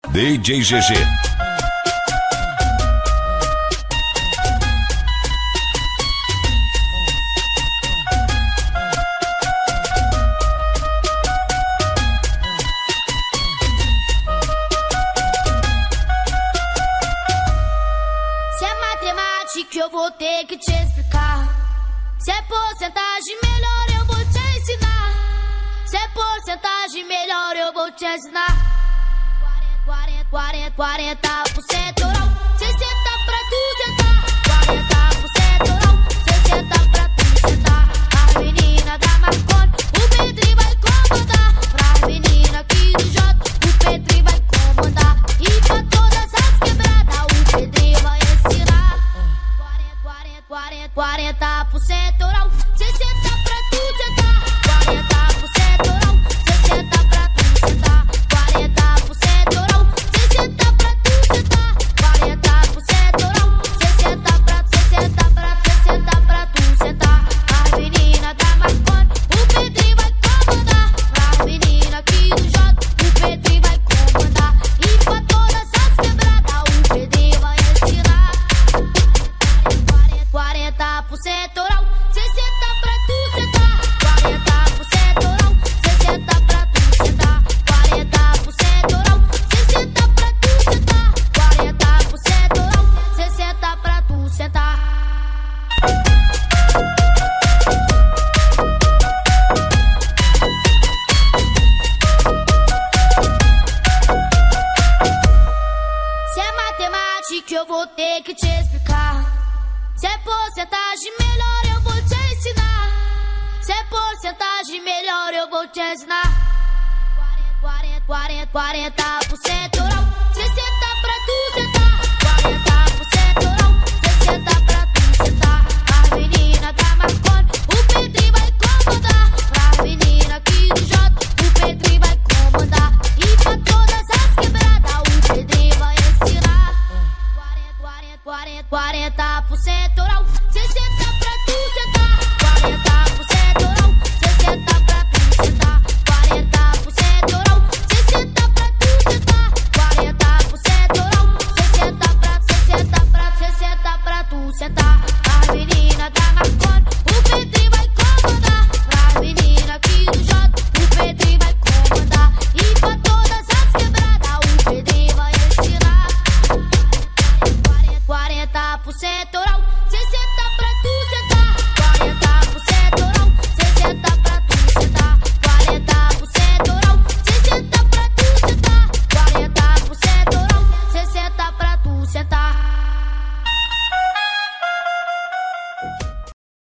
DJ GG. Se é matemática eu vou ter que te explicar. Se é porcentagem melhor eu vou te ensinar. Se é porcentagem melhor eu vou te ensinar. 40% oral, 60 pra tu sentar. 40% oral, 60 pra tu sentar. A menina da Marconi, o Pedrinho vai comandar. Pra menina aqui do J, o Pedrinho vai comandar. E pra todas as quebradas, o Pedrinho vai ensinar. 40% oral, 60 pra tu sentar. 40% oral, 60 pra tu sentar. 40% oral, 60 pra tu sentar. 40% oral, 60 pra tu sentar. A menina da Marconi, o Pedrinho vai comandar. Pra menina aqui do J, o Pedrinho vai comandar. E pra todas as quebradas, o Pedrinho vai ensinar. 40% oral, 60 pra tu sentar. 40% oral, 60 pra tu sentar. 40% oral, 60 pra tu sentar. 40% oral, 60 pra tu sentar. Se é matemática eu vou ter que te explicar. Se é porcentagem melhor eu vou te ensinar. Se é porcentagem melhor eu vou te ensinar. 40% oral,